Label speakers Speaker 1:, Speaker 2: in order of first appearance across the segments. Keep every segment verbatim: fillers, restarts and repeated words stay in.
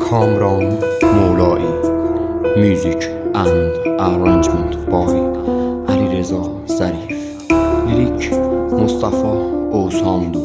Speaker 1: کامران مولایی. میوزیک اند ارنجمنت بای علیرضا ظریف. لیریک مصطفی اوساندو.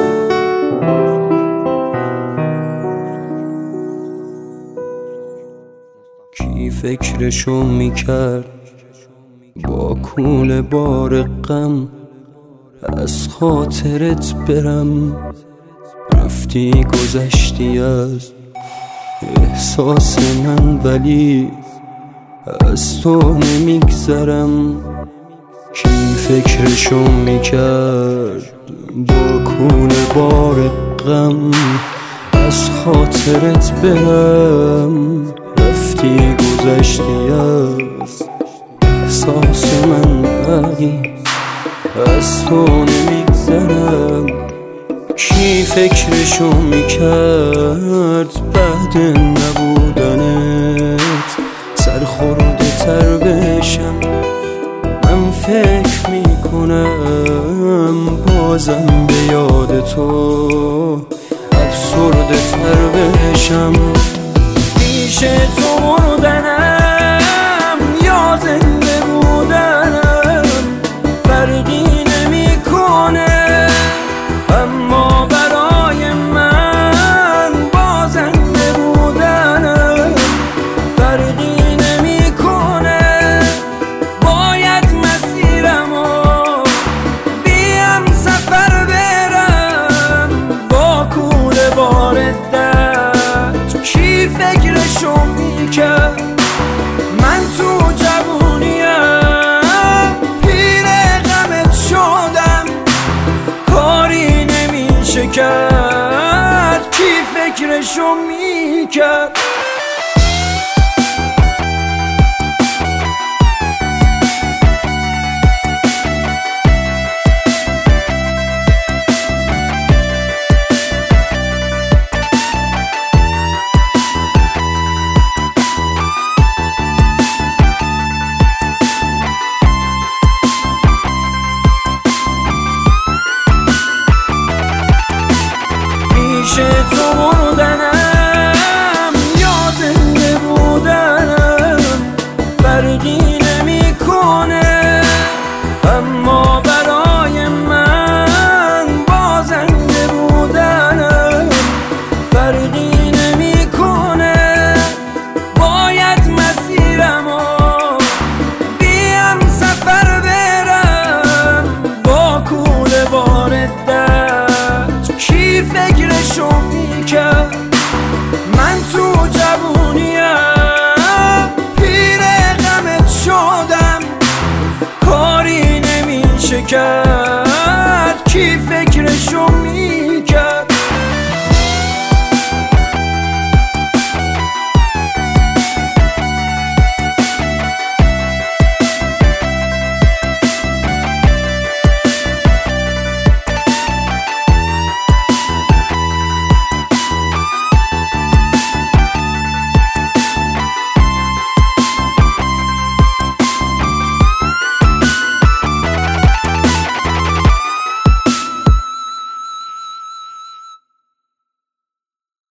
Speaker 1: کی فکرشو میکرد با کول بار غم از خاطرت برم؟ رفتی گذشتی از احساس من، ولی از تو نمیگذرم. کی فکرشو میکرد با کول بار غم از خاطرت برم؟ رفتی گذشتی از احساس من، ولی از تو نمیگذرم. کی فکرشو میکرد بعد نبودنت سرخورده تر بشم؟ من فکر میکنم بازم به یاد تو افسرده تر بشم. پیش تو مردنم یا زنده بودنم فرقی نمیکنه، اما برای من با زنده بودنم فرقی نمیکنه. باید مسیرمو بیم سفر برم با کوله بار درد. کی فکرشو میکرد من تو جوونیم پیر غمت شدم؟ کاری نمیشه کرد. کی فکرشو میکرد؟ پیش تو مردنم یا زنده بودنم فرقی نمیکنه، اما برای من با زنده بودنم فرقی نمیکنه. باید مسیرمو بیم سفر برم با کوله بار درد. کی فکرشو میکرد من تو جوونیم پیر غمت شدم؟ کاری نمیشه کرد. کی فکرشو